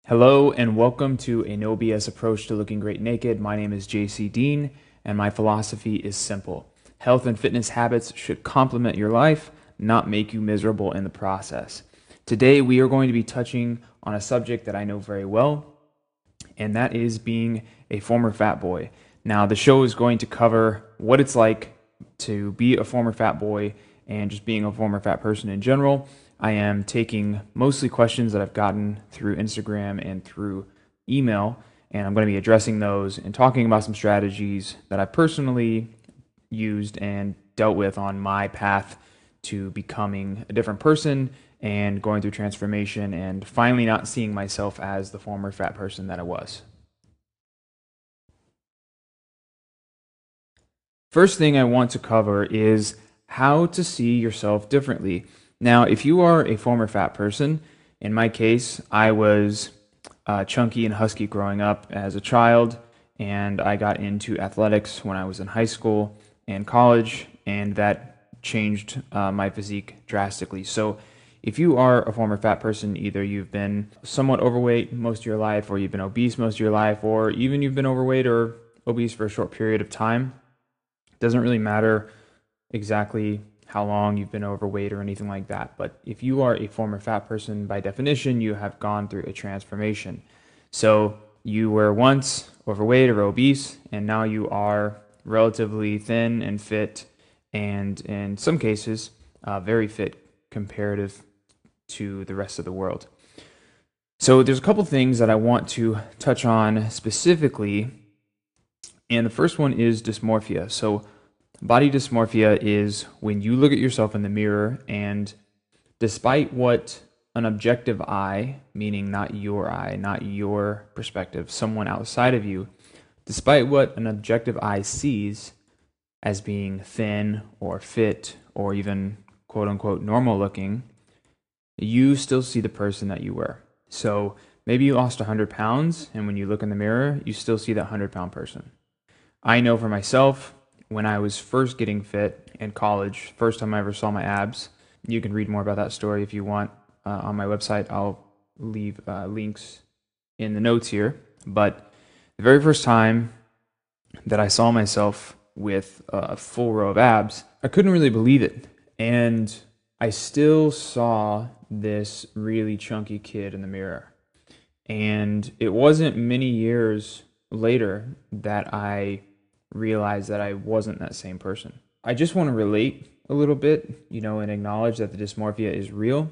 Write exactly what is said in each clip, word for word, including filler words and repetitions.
Hello and welcome to a no B S approach to looking great naked. My name is J C Dean and my philosophy is simple. Health and fitness habits should complement your life, not make you miserable in the process. Today we are going to be touching on a subject that I know very well, and that is being a former fat boy. Now the show is going to cover what it's like to be a former fat boy and just being a former fat person in general. I am taking mostly questions that I've gotten through Instagram and through email, and I'm going to be addressing those and talking about some strategies that I personally used and dealt with on my path to becoming a different person and going through transformation and finally not seeing myself as the former fat person that I was. First thing I want to cover is how to see yourself differently. Now, if you are a former fat person, in my case, I was uh, chunky and husky growing up as a child, and I got into athletics when I was in high school and college, and that changed uh, my physique drastically. So, if you are a former fat person, either you've been somewhat overweight most of your life, or you've been obese most of your life, or even you've been overweight or obese for a short period of time, it doesn't really matter exactly how long you've been overweight or anything like that. But if you are a former fat person, by definition, you have gone through a transformation. So you were once overweight or obese, and now you are relatively thin and fit, and in some cases, uh, very fit comparative to the rest of the world. So there's a couple things that I want to touch on specifically, and the first one is dysmorphia. So body dysmorphia is when you look at yourself in the mirror and despite what an objective eye, meaning not your eye, not your perspective, someone outside of you, despite what an objective eye sees as being thin or fit or even quote unquote normal looking, you still see the person that you were. So maybe you lost one hundred pounds, and when you look in the mirror, you still see that one hundred pound person. I know for myself, when I was first getting fit in college, first time I ever saw my abs, you can read more about that story if you want uh, on my website. I'll leave uh, links in the notes here. But the very first time that I saw myself with a full row of abs, I couldn't really believe it. And I still saw this really chunky kid in the mirror. And it wasn't many years later that I realized that I wasn't that same person. I just want to relate a little bit, you know, and acknowledge that the dysmorphia is real.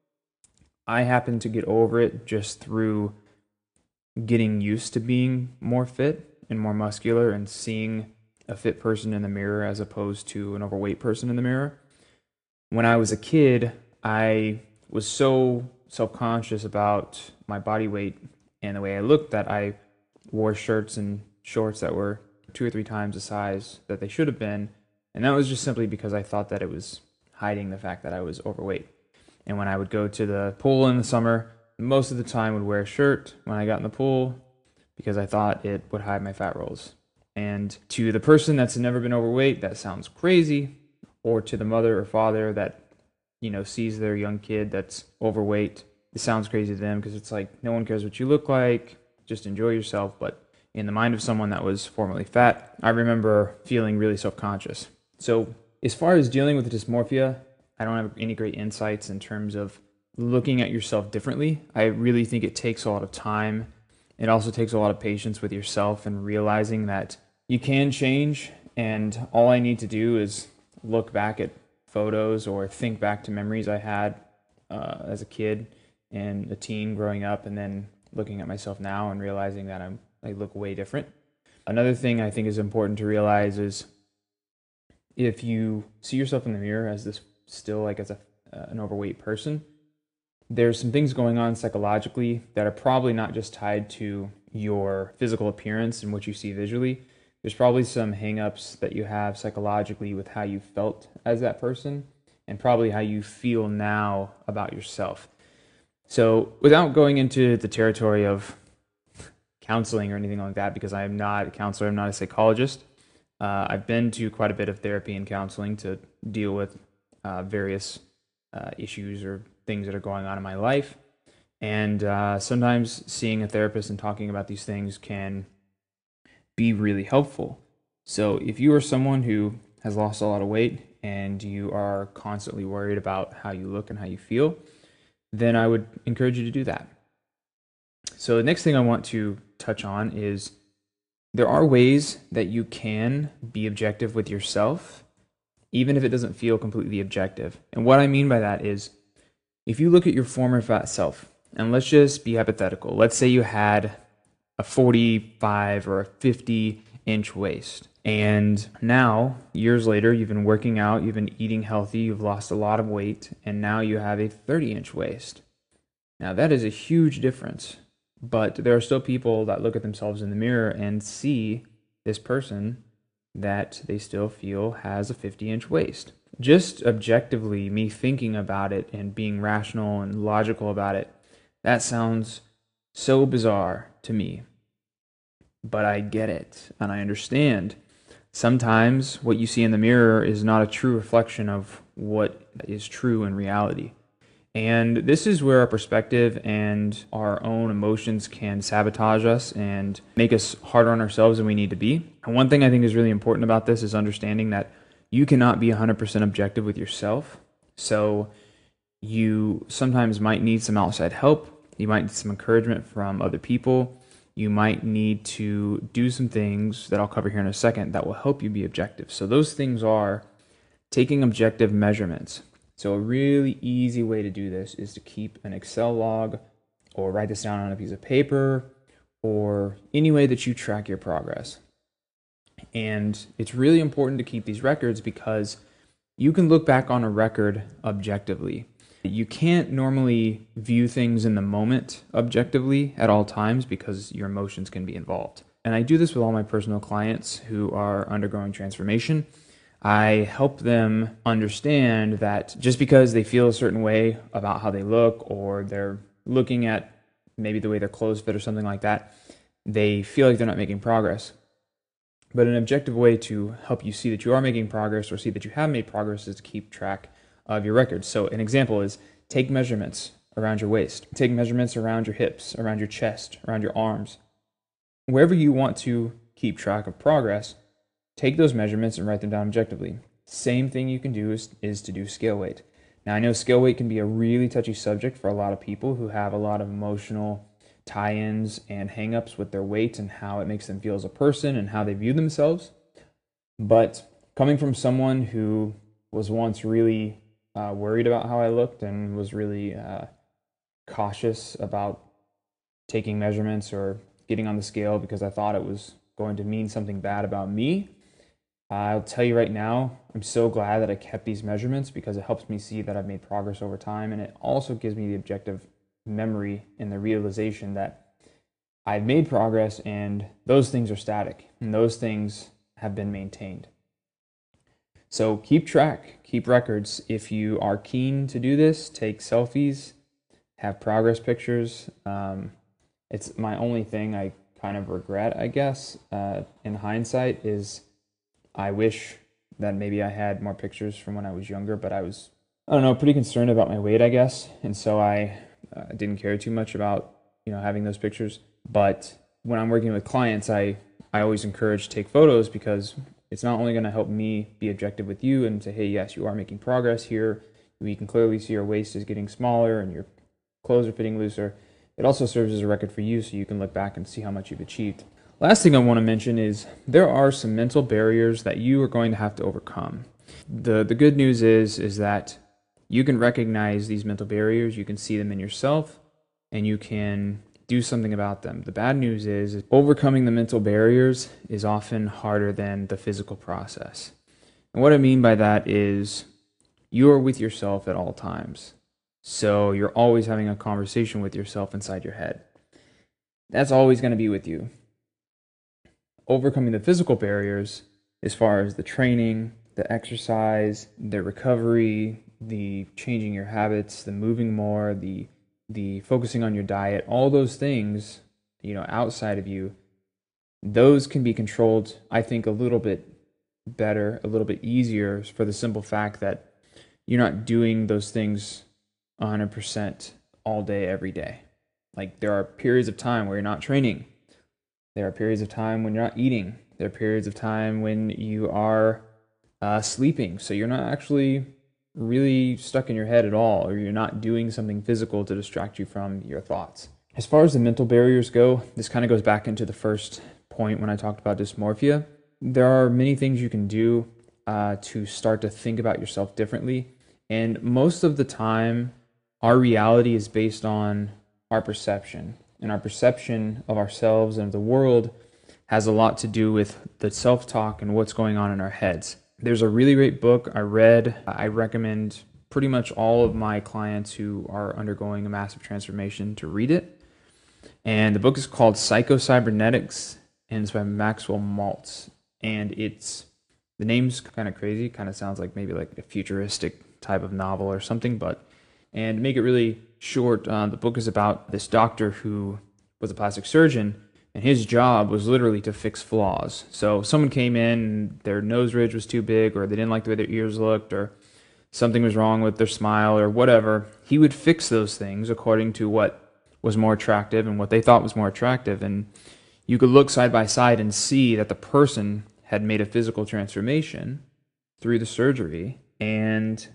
I happen to get over it just through getting used to being more fit and more muscular and seeing a fit person in the mirror as opposed to an overweight person in the mirror. When I was a kid, I was so self-conscious about my body weight and the way I looked that I wore shirts and shorts that were two or three times the size that they should have been. And that was just simply because I thought that it was hiding the fact that I was overweight. And when I would go to the pool in the summer, most of the time would wear a shirt when I got in the pool because I thought it would hide my fat rolls. And to the person that's never been overweight, that sounds crazy. Or to the mother or father that, you know, sees their young kid that's overweight, it sounds crazy to them because it's like, no one cares what you look like, just enjoy yourself. But in the mind of someone that was formerly fat, I remember feeling really self-conscious. So as far as dealing with the dysmorphia, I don't have any great insights in terms of looking at yourself differently. I really think it takes a lot of time. It also takes a lot of patience with yourself and realizing that you can change, and all I need to do is look back at photos or think back to memories I had uh, as a kid and a teen growing up, and then looking at myself now and realizing that I'm I look way different. Another thing I think is important to realize is if you see yourself in the mirror as this still like as a uh, an overweight person, there's some things going on psychologically that are probably not just tied to your physical appearance and what you see visually. There's probably some hangups that you have psychologically with how you felt as that person and probably how you feel now about yourself. So without going into the territory of counseling or anything like that, because I am not a counselor, I'm not a psychologist. Uh, I've been to quite a bit of therapy and counseling to deal with uh, various uh, issues or things that are going on in my life. And uh, sometimes seeing a therapist and talking about these things can be really helpful. So if you are someone who has lost a lot of weight and you are constantly worried about how you look and how you feel, then I would encourage you to do that. So the next thing I want to touch on is there are ways that you can be objective with yourself, even if it doesn't feel completely objective. And what I mean by that is, if you look at your former fat self, and let's just be hypothetical. Let's say you had a forty-five or a fifty inch waist. And now, years later, you've been working out, you've been eating healthy, you've lost a lot of weight, and now you have a thirty inch waist. Now, that is a huge difference. But there are still people that look at themselves in the mirror and see this person that they still feel has a fifty inch waist. Just objectively, me thinking about it and being rational and logical about it, that sounds so bizarre to me. But I get it and I understand. Sometimes what you see in the mirror is not a true reflection of what is true in reality. And this is where our perspective and our own emotions can sabotage us and make us harder on ourselves than we need to be. And one thing I think is really important about this is understanding that you cannot be one hundred percent objective with yourself. So you sometimes might need some outside help. You might need some encouragement from other people. You might need to do some things that I'll cover here in a second that will help you be objective. So those things are taking objective measurements. So a really easy way to do this is to keep an Excel log or write this down on a piece of paper or any way that you track your progress. And it's really important to keep these records because you can look back on a record objectively. You can't normally view things in the moment objectively at all times because your emotions can be involved. And I do this with all my personal clients who are undergoing transformation. I help them understand that just because they feel a certain way about how they look, or they're looking at maybe the way their clothes fit or something like that, they feel like they're not making progress. But an objective way to help you see that you are making progress or see that you have made progress is to keep track of your records. So an example is take measurements around your waist, take measurements around your hips, around your chest, around your arms. Wherever you want to keep track of progress, take those measurements and write them down objectively. Same thing you can do is, is to do scale weight. Now, I know scale weight can be a really touchy subject for a lot of people who have a lot of emotional tie-ins and hang-ups with their weight and how it makes them feel as a person and how they view themselves. But coming from someone who was once really uh, worried about how I looked and was really uh, cautious about taking measurements or getting on the scale because I thought it was going to mean something bad about me, I'll tell you right now, I'm so glad that I kept these measurements because it helps me see that I've made progress over time, and it also gives me the objective memory and the realization that I've made progress and those things are static and those things have been maintained. So keep track, keep records. If you are keen to do this, take selfies, have progress pictures. Um, it's my only thing I kind of regret, I guess, uh, in hindsight, is I wish that maybe I had more pictures from when I was younger, but I was, I don't know, pretty concerned about my weight, I guess. And so I uh, didn't care too much about, you know, having those pictures. But when I'm working with clients, I, I always encourage to take photos because it's not only going to help me be objective with you and say, hey, yes, you are making progress here. We can clearly see your waist is getting smaller and your clothes are fitting looser. It also serves as a record for you so you can look back and see how much you've achieved. Last thing I want to mention is there are some mental barriers that you are going to have to overcome. The the good news is is that you can recognize these mental barriers, you can see them in yourself, and you can do something about them. The bad news is overcoming the mental barriers is often harder than the physical process. And what I mean by that is you are with yourself at all times. So you're always having a conversation with yourself inside your head. That's always going to be with you. Overcoming the physical barriers as far as the training, the exercise, the recovery, the changing your habits, the moving more, the the focusing on your diet, all those things, you know, outside of you, those can be controlled, I think, a little bit better, a little bit easier for the simple fact that you're not doing those things one hundred percent all day, every day. Like there are periods of time where you're not training. There are periods of time when you're not eating. There are periods of time when you are uh, sleeping. So you're not actually really stuck in your head at all, or you're not doing something physical to distract you from your thoughts. As far as the mental barriers go, this kind of goes back into the first point when I talked about dysmorphia. There are many things you can do uh, to start to think about yourself differently. And most of the time, our reality is based on our perception. And our perception of ourselves and of the world has a lot to do with the self-talk and what's going on in our heads. There's a really great book I read. I recommend pretty much all of my clients who are undergoing a massive transformation to read it. And the book is called Psycho-Cybernetics, and it's by Maxwell Maltz. And it's, the name's kind of crazy, kind of sounds like maybe like a futuristic type of novel or something, but, and to make it really short, uh, the book is about this doctor who was a plastic surgeon, and his job was literally to fix flaws. So if someone came in and their nose ridge was too big, or they didn't like the way their ears looked, or something was wrong with their smile or whatever, he would fix those things according to what was more attractive and what they thought was more attractive. And you could look side by side and see that the person had made a physical transformation through the surgery, and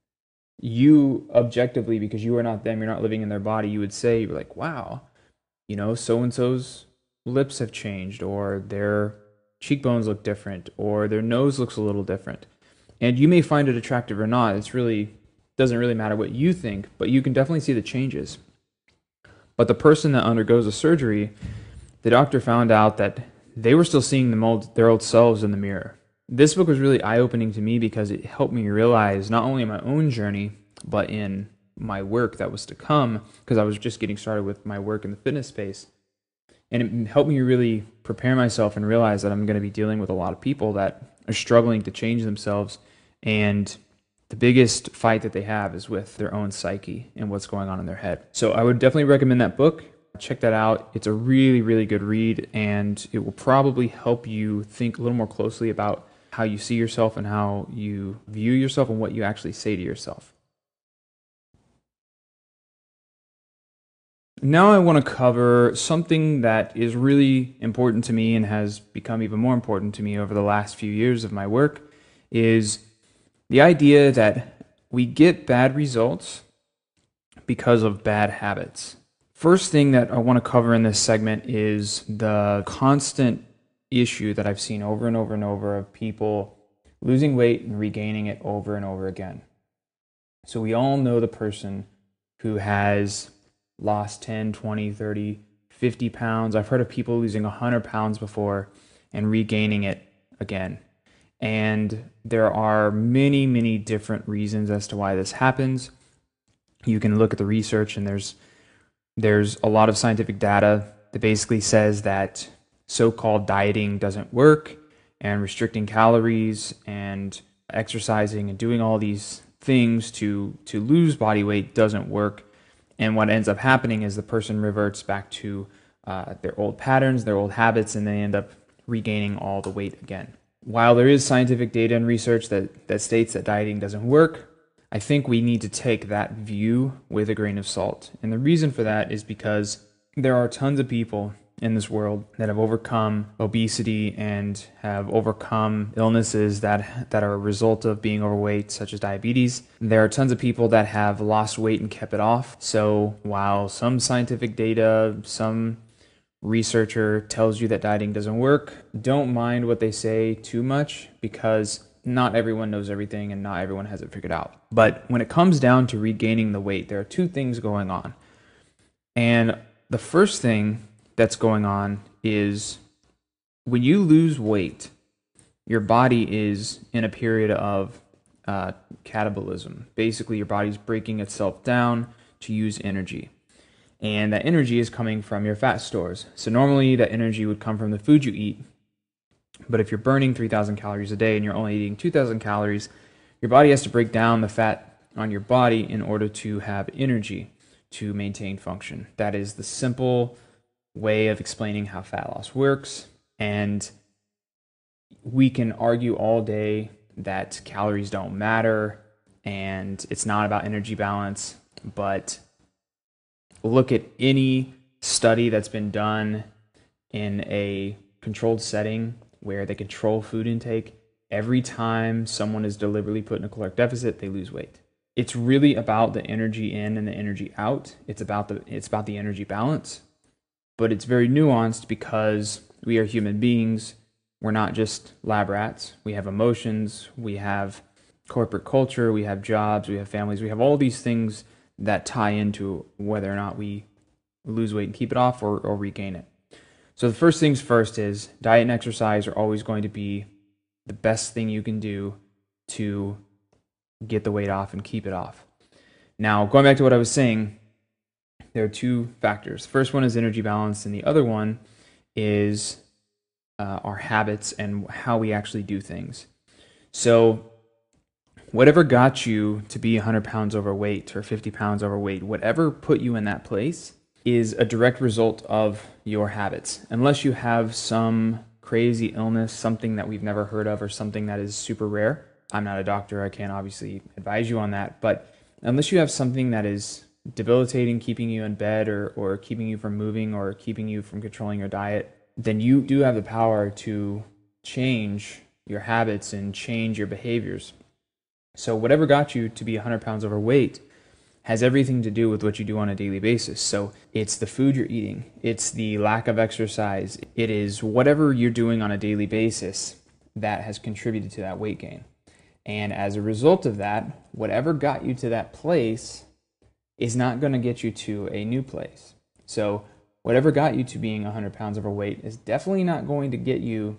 you objectively, because you are not them, you're not living in their body, you would say, you're like, wow, you know, so-and-so's lips have changed, or their cheekbones look different, or their nose looks a little different. And you may find it attractive or not. It's really, doesn't really matter what you think, but you can definitely see the changes. But the person that undergoes a surgery, the doctor found out that they were still seeing them old, their old selves in the mirror. This book was really eye-opening to me because it helped me realize not only in my own journey, but in my work that was to come, because I was just getting started with my work in the fitness space. And it helped me really prepare myself and realize that I'm going to be dealing with a lot of people that are struggling to change themselves. And the biggest fight that they have is with their own psyche and what's going on in their head. So I would definitely recommend that book. Check that out. It's a really, really good read, and it will probably help you think a little more closely about how you see yourself and how you view yourself and what you actually say to yourself. Now I want to cover something that is really important to me and has become even more important to me over the last few years of my work, is the idea that we get bad results because of bad habits. First thing that I want to cover in this segment is the constant issue that I've seen over and over and over of people losing weight and regaining it over and over again. So we all know the person who has lost ten, twenty, thirty, fifty pounds. I've heard of people losing one hundred pounds before and regaining it again. And there are many, many different reasons as to why this happens. You can look at the research, and there's there's a lot of scientific data that basically says that so-called dieting doesn't work, and restricting calories and exercising and doing all these things to to lose body weight doesn't work. And what ends up happening is the person reverts back to uh, their old patterns, their old habits, and they end up regaining all the weight again. While there is scientific data and research that, that states that dieting doesn't work, I think we need to take that view with a grain of salt. And the reason for that is because there are tons of people in this world that have overcome obesity and have overcome illnesses that that are a result of being overweight, such as diabetes. There are tons of people that have lost weight and kept it off. So while some scientific data, some researcher tells you that dieting doesn't work, don't mind what they say too much, because not everyone knows everything and not everyone has it figured out. But when it comes down to regaining the weight, there are two things going on. And the first thing that's going on is when you lose weight, your body is in a period of uh, catabolism. Basically, your body's breaking itself down to use energy. And that energy is coming from your fat stores. So normally that energy would come from the food you eat. But if you're burning three thousand calories a day and you're only eating two thousand calories, your body has to break down the fat on your body in order to have energy to maintain function. That is the simple way of explaining how fat loss works. And we can argue all day that calories don't matter and it's not about energy balance, but look at any study that's been done in a controlled setting where they control food intake, every time someone is deliberately put in a caloric deficit, they lose weight. It's really about the energy in and the energy out. It's about the it's about the energy balance, but it's very nuanced because we are human beings. We're not just lab rats. We have emotions, we have corporate culture, we have jobs, we have families, we have all these things that tie into whether or not we lose weight and keep it off or, or regain it. So the first things first is diet and exercise are always going to be the best thing you can do to get the weight off and keep it off. Now, going back to what I was saying, there are two factors. The first one is energy balance, and the other one is uh, our habits and how we actually do things. So whatever got you to be one hundred pounds overweight or fifty pounds overweight, whatever put you in that place is a direct result of your habits. Unless you have some crazy illness, something that we've never heard of, or something that is super rare. I'm not a doctor, I can't obviously advise you on that, but unless you have something that is debilitating, keeping you in bed or, or keeping you from moving or keeping you from controlling your diet, then you do have the power to change your habits and change your behaviors. So whatever got you to be one hundred pounds overweight has everything to do with what you do on a daily basis. So it's the food you're eating, it's the lack of exercise, it is whatever you're doing on a daily basis that has contributed to that weight gain. And as a result of that, whatever got you to that place is not going to get you to a new place. So whatever got you to being one hundred pounds overweight is definitely not going to get you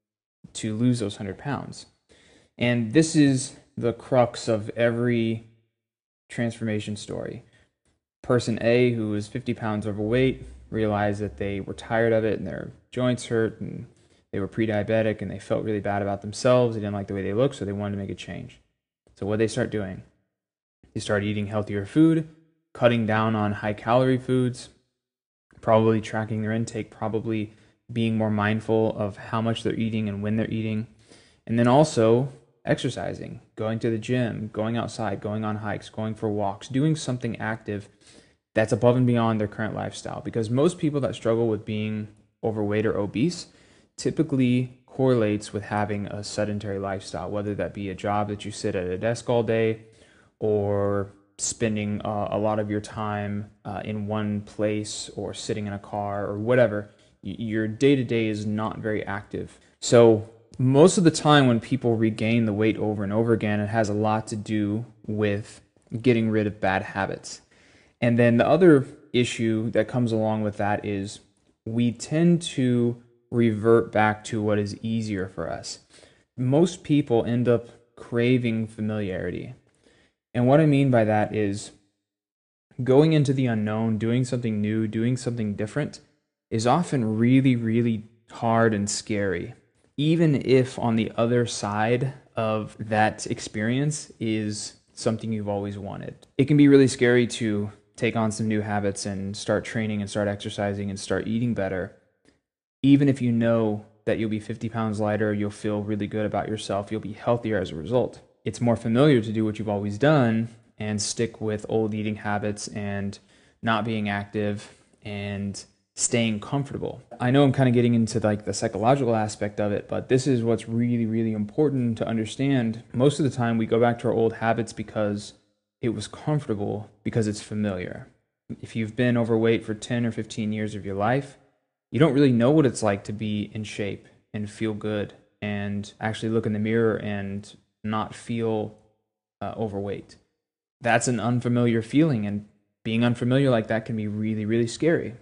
to lose those one hundred pounds. And this is the crux of every transformation story. Person A, who was fifty pounds overweight, realized that they were tired of it and their joints hurt and they were pre-diabetic and they felt really bad about themselves. They didn't like the way they looked, so they wanted to make a change. So what did they start doing? They started eating healthier food, cutting down on high-calorie foods, probably tracking their intake, probably being more mindful of how much they're eating and when they're eating, and then also exercising, going to the gym, going outside, going on hikes, going for walks, doing something active that's above and beyond their current lifestyle. Because most people that struggle with being overweight or obese typically correlates with having a sedentary lifestyle, whether that be a job that you sit at a desk all day or spending uh, a lot of your time uh, in one place or sitting in a car or whatever. Y- your day-to-day is not very active. So most of the time when people regain the weight over and over again, it has a lot to do with getting rid of bad habits. And then the other issue that comes along with that is we tend to revert back to what is easier for us. Most people end up craving familiarity. And what I mean by that is going into the unknown, doing something new, doing something different is often really, really hard and scary. Even if on the other side of that experience is something you've always wanted. It can be really scary to take on some new habits and start training and start exercising and start eating better. Even if you know that you'll be fifty pounds lighter, you'll feel really good about yourself, you'll be healthier as a result. It's more familiar to do what you've always done and stick with old eating habits and not being active and staying comfortable. I know I'm kind of getting into like the psychological aspect of it, but this is what's really, really important to understand. Most of the time we go back to our old habits because it was comfortable, because it's familiar. If you've been overweight for ten or fifteen years of your life, you don't really know what it's like to be in shape and feel good and actually look in the mirror and not feel uh, overweight. That's an unfamiliar feeling, and being unfamiliar like that can be really, really scary.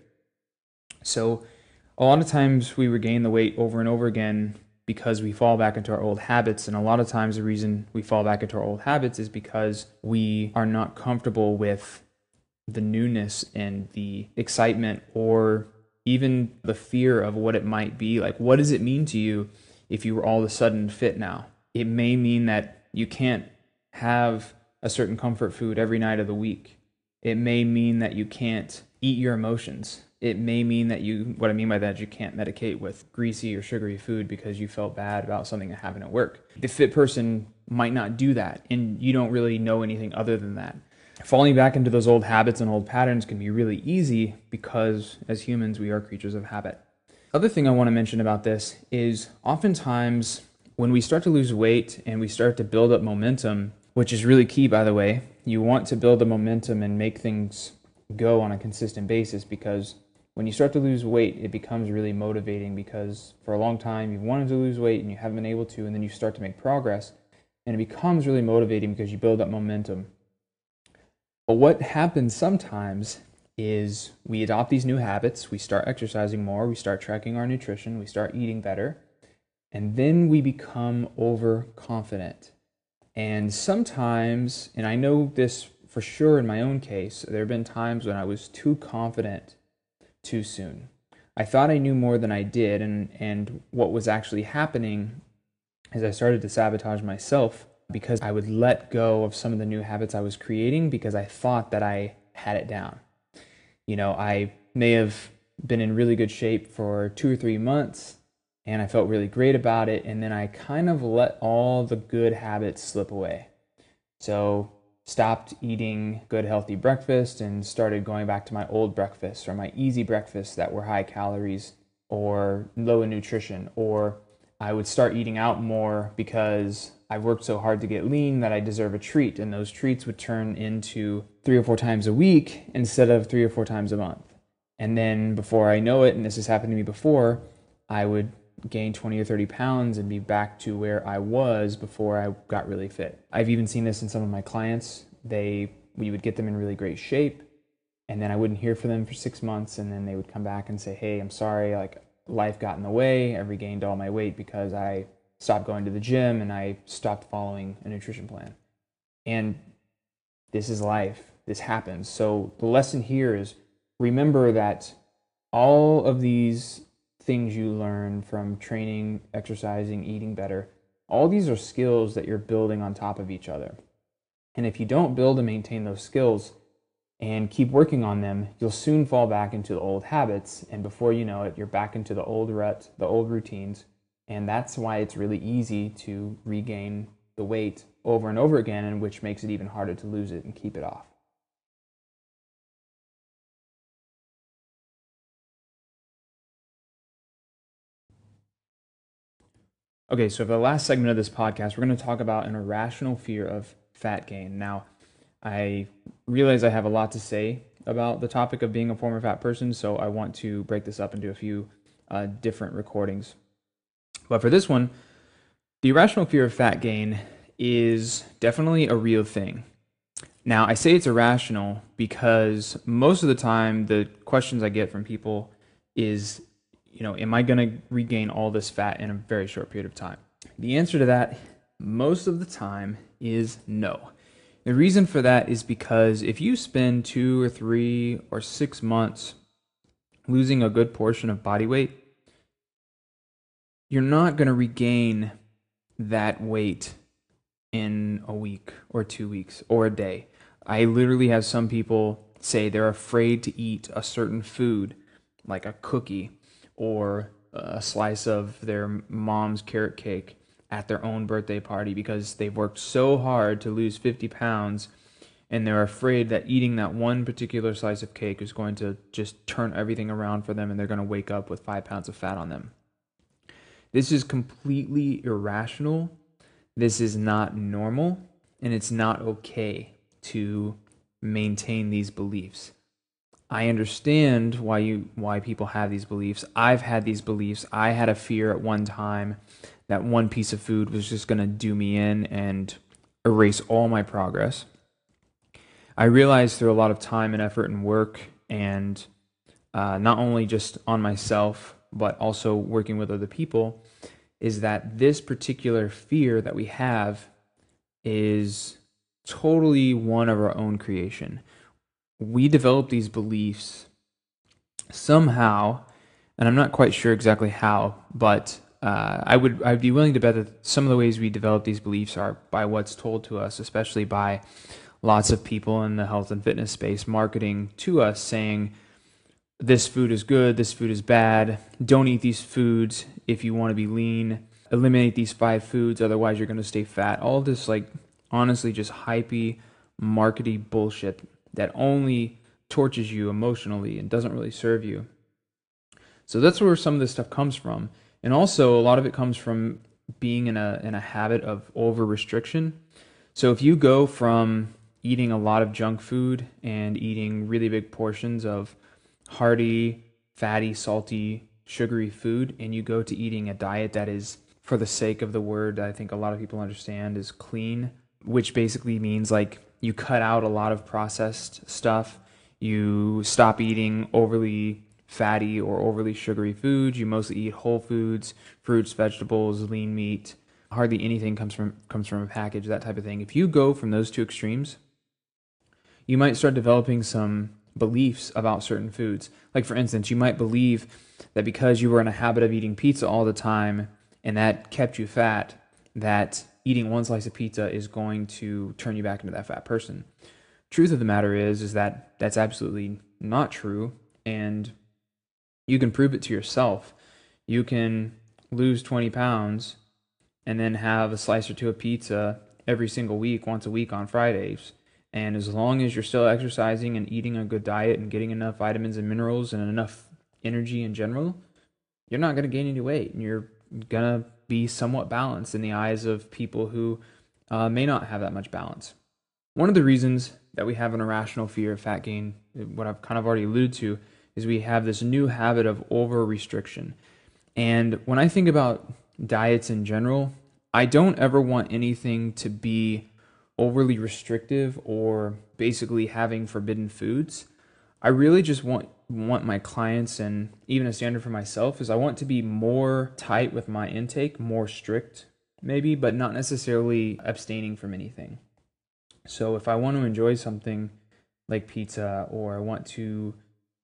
So a lot of times we regain the weight over and over again because we fall back into our old habits. And a lot of times the reason we fall back into our old habits is because we are not comfortable with the newness and the excitement or even the fear of what it might be. Like, what does it mean to you if you were all of a sudden fit now? It may mean that you can't have a certain comfort food every night of the week. It may mean that you can't eat your emotions. It may mean that you, what I mean by that is you can't medicate with greasy or sugary food because you felt bad about something that happened at work. The fit person might not do that, and you don't really know anything other than that. falling back into those old habits and old patterns can be really easy because as humans, we are creatures of habit. Other thing I want to mention about this is oftentimes when we start to lose weight and we start to build up momentum, which is really key, by the way, you want to build the momentum and make things go on a consistent basis, because when you start to lose weight, it becomes really motivating because for a long time you've wanted to lose weight and you haven't been able to, and then you start to make progress and it becomes really motivating because you build up momentum. But what happens sometimes is we adopt these new habits, we start exercising more, we start tracking our nutrition, we start eating better, and then we become overconfident. And sometimes, and I know this for sure in my own case, there have been times when I was too confident too soon. I thought I knew more than I did, and, and what was actually happening is I started to sabotage myself because I would let go of some of the new habits I was creating because I thought that I had it down. You know, I may have been in really good shape for two or three months and I felt really great about it, and then I kind of let all the good habits slip away. So stopped eating good healthy breakfast and started going back to my old breakfasts or my easy breakfasts that were high calories or low in nutrition, or I would start eating out more because I worked so hard to get lean that I deserve a treat, and those treats would turn into three or four times a week instead of three or four times a month. And then before I know it, and this has happened to me before, I would gain twenty or thirty pounds and be back to where I was before I got really fit. I've even seen this in some of my clients. They, we would get them in really great shape, and then I wouldn't hear from them for six months, and then they would come back and say, hey, I'm sorry, like life got in the way. I regained all my weight because I stopped going to the gym and I stopped following a nutrition plan. And this is life. This happens. So the lesson here is remember that all of these things you learn from training, exercising, eating better, all these are skills that you're building on top of each other. And if you don't build and maintain those skills and keep working on them, you'll soon fall back into the old habits, and before you know it, you're back into the old rut, the old routines, and that's why it's really easy to regain the weight over and over again, and which makes it even harder to lose it and keep it off. Okay, so for the last segment of this podcast, we're going to talk about an irrational fear of fat gain. Now, I realize I have a lot to say about the topic of being a former fat person, so I want to break this up into a few uh, different recordings. But for this one, the irrational fear of fat gain is definitely a real thing. Now, I say it's irrational because most of the time the questions I get from people is, you know, am I going to regain all this fat in a very short period of time? The answer to that most of the time is no. The reason for that is because if you spend two or three or six months losing a good portion of body weight, you're not going to regain that weight in a week or two weeks or a day. I literally have some people say they're afraid to eat a certain food, like a cookie or a slice of their mom's carrot cake at their own birthday party, because they've worked so hard to lose fifty pounds and they're afraid that eating that one particular slice of cake is going to just turn everything around for them and they're going to wake up with five pounds of fat on them. This is completely irrational. This is not normal, and it's not okay to maintain these beliefs. I understand why you why people have these beliefs. I've had these beliefs. I had a fear at one time that one piece of food was just going to do me in and erase all my progress. I realized through a lot of time and effort and work, and uh, not only just on myself, but also working with other people, is that this particular fear that we have is totally one of our own creation. We develop these beliefs somehow, and I'm not quite sure exactly how, but uh, I would I'd be willing to bet that some of the ways we develop these beliefs are by what's told to us, especially by lots of people in the health and fitness space marketing to us, saying this food is good, this food is bad, don't eat these foods if you want to be lean, eliminate these five foods, otherwise you're going to stay fat. All this, like, honestly just hypey markety bullshit that only tortures you emotionally and doesn't really serve you. So that's where some of this stuff comes from. And also a lot of it comes from being in a in a habit of over restriction. So if you go from eating a lot of junk food and eating really big portions of hearty, fatty, salty, sugary food, and you go to eating a diet that is, for the sake of the word, I think a lot of people understand, is clean, which basically means like you cut out a lot of processed stuff, you stop eating overly fatty or overly sugary foods, you mostly eat whole foods, fruits, vegetables, lean meat, hardly anything comes from comes from a package, that type of thing. If you go from those two extremes, you might start developing some beliefs about certain foods. Like for instance, you might believe that because you were in a habit of eating pizza all the time and that kept you fat, that eating one slice of pizza is going to turn you back into that fat person. Truth of the matter is, is that that's absolutely not true, and you can prove it to yourself. You can lose twenty pounds and then have a slice or two of pizza every single week, once a week on Fridays. And as long as you're still exercising and eating a good diet and getting enough vitamins and minerals and enough energy in general, you're not going to gain any weight, and you're going to be somewhat balanced in the eyes of people who uh, may not have that much balance. One of the reasons that we have an irrational fear of fat gain, what I've kind of already alluded to, is we have this new habit of over restriction. And when I think about diets in general, I don't ever want anything to be overly restrictive or basically having forbidden foods. I really just want want my clients, and even a standard for myself, is I want to be more tight with my intake, more strict maybe, but not necessarily abstaining from anything. So if I want to enjoy something like pizza, or I want to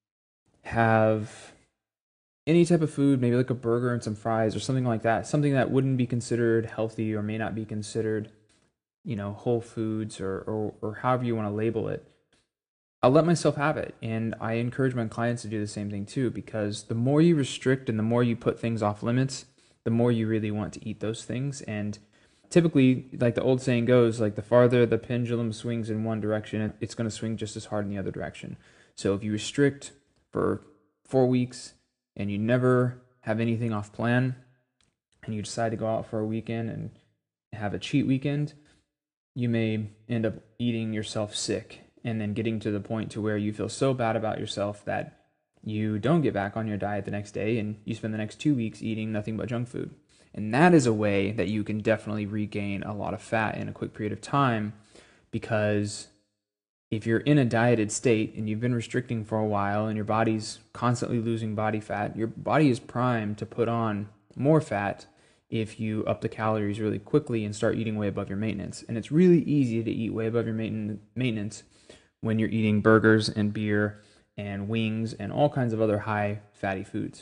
have any type of food, maybe like a burger and some fries or something like that, something that wouldn't be considered healthy or may not be considered, you know, whole foods, or, or, or however you want to label it, I'll let myself have it. And I encourage my clients to do the same thing too, because the more you restrict and the more you put things off limits, the more you really want to eat those things. And typically, like the old saying goes, like the farther the pendulum swings in one direction, it's going to swing just as hard in the other direction. So if you restrict for four weeks and you never have anything off plan, and you decide to go out for a weekend and have a cheat weekend, you may end up eating yourself sick, and then getting to the point to where you feel so bad about yourself that you don't get back on your diet the next day, and you spend the next two weeks eating nothing but junk food. And that is a way that you can definitely regain a lot of fat in a quick period of time, because if you're in a dieted state and you've been restricting for a while and your body's constantly losing body fat, your body is primed to put on more fat if you up the calories really quickly and start eating way above your maintenance. And it's really easy to eat way above your maintenance when you're eating burgers and beer and wings and all kinds of other high fatty foods.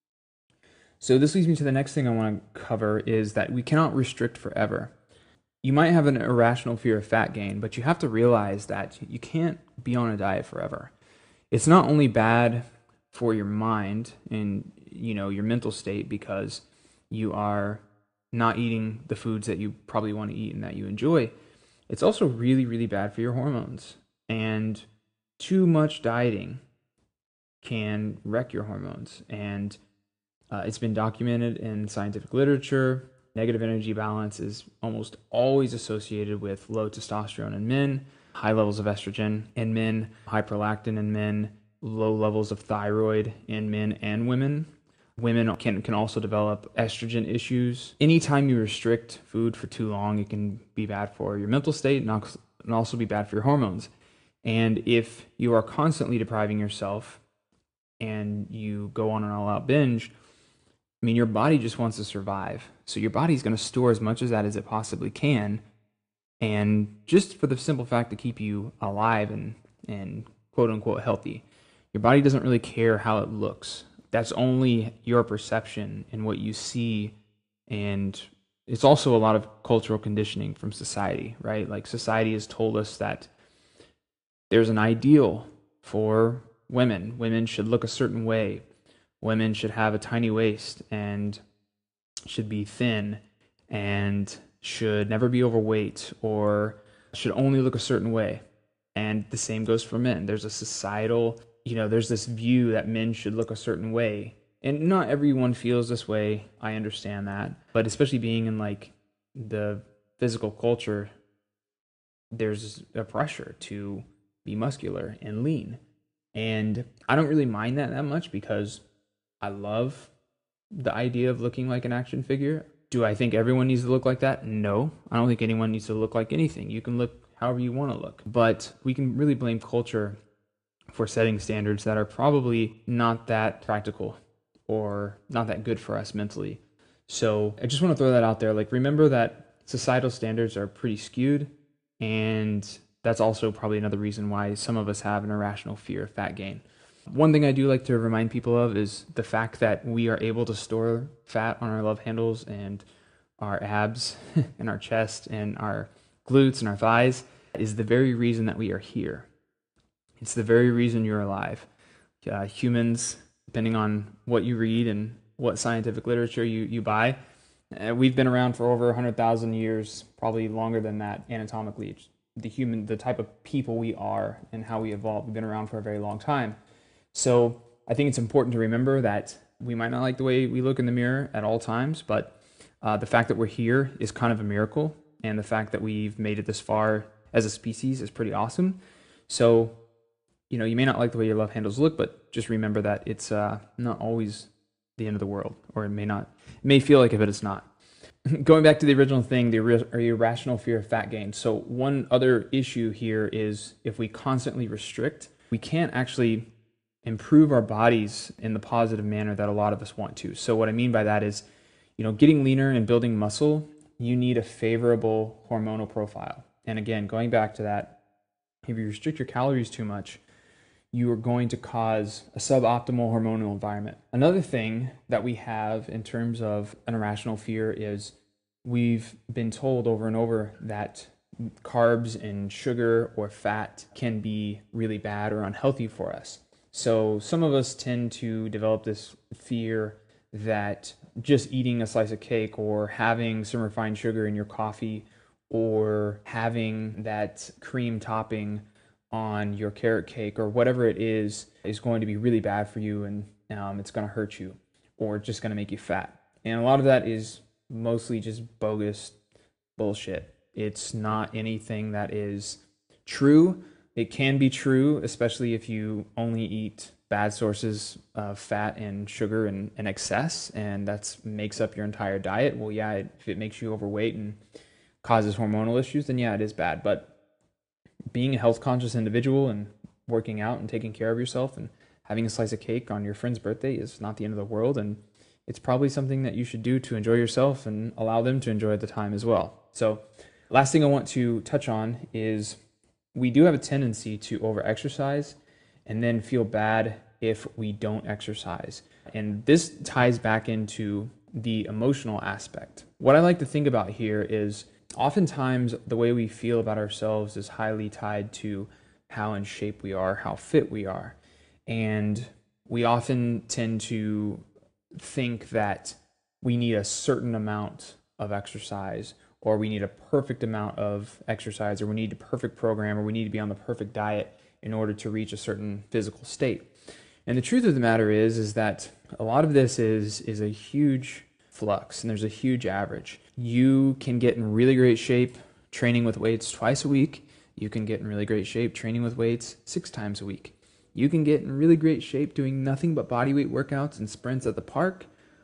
So this leads me to the next thing I want to cover, is that we cannot restrict forever. You might have an irrational fear of fat gain, but you have to realize that you can't be on a diet forever. It's not only bad for your mind and, you know, your mental state, because you are not eating the foods that you probably want to eat and that you enjoy. It's also really, really bad for your hormones. And too much dieting can wreck your hormones. And uh, it's been documented in scientific literature. Negative energy balance is almost always associated with low testosterone in men, high levels of estrogen in men, high prolactin in men, low levels of thyroid in men and women. Women can, can also develop estrogen issues. Anytime you restrict food for too long, it can be bad for your mental state and also be bad for your hormones. And if you are constantly depriving yourself and you go on an all-out binge, I mean, your body just wants to survive. So your body's going to store as much of that as it possibly can. And just for the simple fact to keep you alive and, and quote unquote healthy, your body doesn't really care how it looks. That's only your perception and what you see. And it's also a lot of cultural conditioning from society, right? Like society has told us that there's an ideal for women. Women should look a certain way. Women should have a tiny waist and should be thin and should never be overweight, or should only look a certain way. And the same goes for men. There's a societal, you know, there's this view that men should look a certain way. And not everyone feels this way. I understand that. But especially being in like the physical culture, there's a pressure to be muscular and lean. And I don't really mind that that much because I love the idea of looking like an action figure. Do I think everyone needs to look like that? No. I don't think anyone needs to look like anything. You can look however you want to look. But we can really blame culture for setting standards that are probably not that practical or not that good for us mentally. So I just want to throw that out there. Like, remember that societal standards are pretty skewed, and that's also probably another reason why some of us have an irrational fear of fat gain. One thing I do like to remind people of is the fact that we are able to store fat on our love handles and our abs and our chest and our glutes and our thighs is the very reason that we are here. It's the very reason you're alive. Uh, humans, depending on what you read and what scientific literature you, you buy, uh, we've been around for over one hundred thousand years, probably longer than that anatomically. The human, the type of people we are and how we evolved, we've been around for a very long time. So I think it's important to remember that we might not like the way we look in the mirror at all times, but uh, the fact that we're here is kind of a miracle. And the fact that we've made it this far as a species is pretty awesome. So, you know, you may not like the way your love handles look, but just remember that it's uh, not always the end of the world, or it may not, it may feel like it, but it's not. Going back to the original thing, the ir- irrational fear of fat gain. So one other issue here is if we constantly restrict, we can't actually improve our bodies in the positive manner that a lot of us want to. So what I mean by that is, you know, getting leaner and building muscle, you need a favorable hormonal profile. And again, going back to that, if you restrict your calories too much, you are going to cause a suboptimal hormonal environment. Another thing that we have in terms of an irrational fear is we've been told over and over that carbs and sugar or fat can be really bad or unhealthy for us. So some of us tend to develop this fear that just eating a slice of cake or having some refined sugar in your coffee or having that cream topping on your carrot cake or whatever it is is going to be really bad for you, and um, it's going to hurt you or just going to make you fat. And a lot of that is mostly just bogus bullshit. It's not anything that is true. It can be true, especially if you only eat bad sources of fat and sugar in, in excess, and that makes up your entire diet. Well, yeah, it, if it makes you overweight and causes hormonal issues, then yeah, it is bad. But being a health conscious individual and working out and taking care of yourself and having a slice of cake on your friend's birthday is not the end of the world, and it's probably something that you should do to enjoy yourself and allow them to enjoy at the time as well. So last thing I want to touch on is we do have a tendency to over-exercise and then feel bad if we don't exercise. And this ties back into the emotional aspect. What I like to think about here is oftentimes the way we feel about ourselves is highly tied to how in shape we are, how fit we are. And we often tend to think that we need a certain amount of exercise, or we need a perfect amount of exercise, or we need a perfect program, or we need to be on the perfect diet in order to reach a certain physical state. And the truth of the matter is, is that a lot of this is, is a huge flux, and there's a huge average. You can get in really great shape training with weights twice a week. You can get in really great shape training with weights six times a week. You can get in really great shape doing nothing but bodyweight workouts and sprints at the park,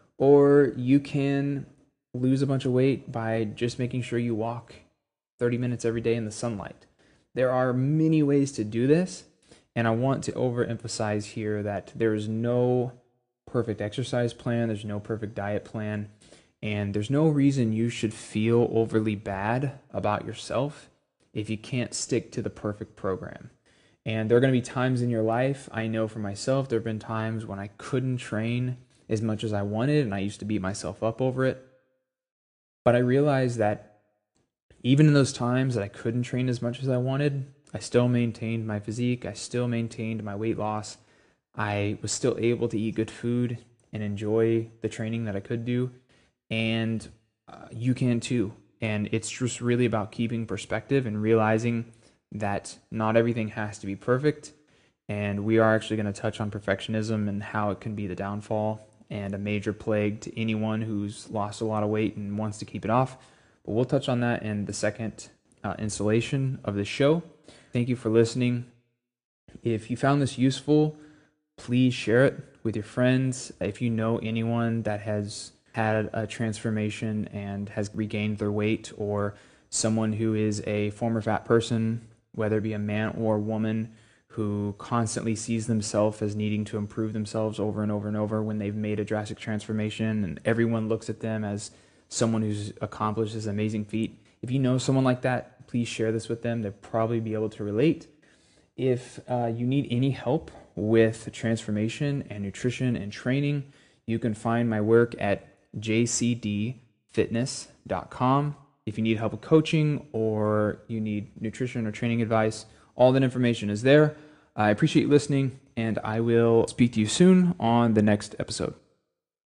or you can lose a bunch of weight by just making sure you walk thirty minutes every day in the sunlight. There are many ways to do this, and I want to overemphasize here that there is no perfect exercise plan, there's no perfect diet plan, and there's no reason you should feel overly bad about yourself if you can't stick to the perfect program. And there are going to be times in your life, I know for myself, there have been times when I couldn't train as much as I wanted, and I used to beat myself up over it. But I realized that even in those times that I couldn't train as much as I wanted, I still maintained my physique, I still maintained my weight loss, I was still able to eat good food and enjoy the training that I could do, and uh, you can too. And it's just really about keeping perspective and realizing that not everything has to be perfect. And we are actually going to touch on perfectionism and how it can be the downfall and a major plague to anyone who's lost a lot of weight and wants to keep it off. But we'll touch on that in the second uh, installation of the show. Thank you for listening. If you found this useful, please share it with your friends. If you know anyone that has had a transformation and has regained their weight, or someone who is a former fat person, whether it be a man or a woman, who constantly sees themselves as needing to improve themselves over and over and over when they've made a drastic transformation, and everyone looks at them as someone who's accomplished this amazing feat. If you know someone like that, please share this with them. They'll probably be able to relate. If uh, you need any help with transformation and nutrition and training, you can find my work at j c d fitness dot com. If you need help with coaching or you need nutrition or training advice, all that information is there. I appreciate you listening, and I will speak to you soon on the next episode.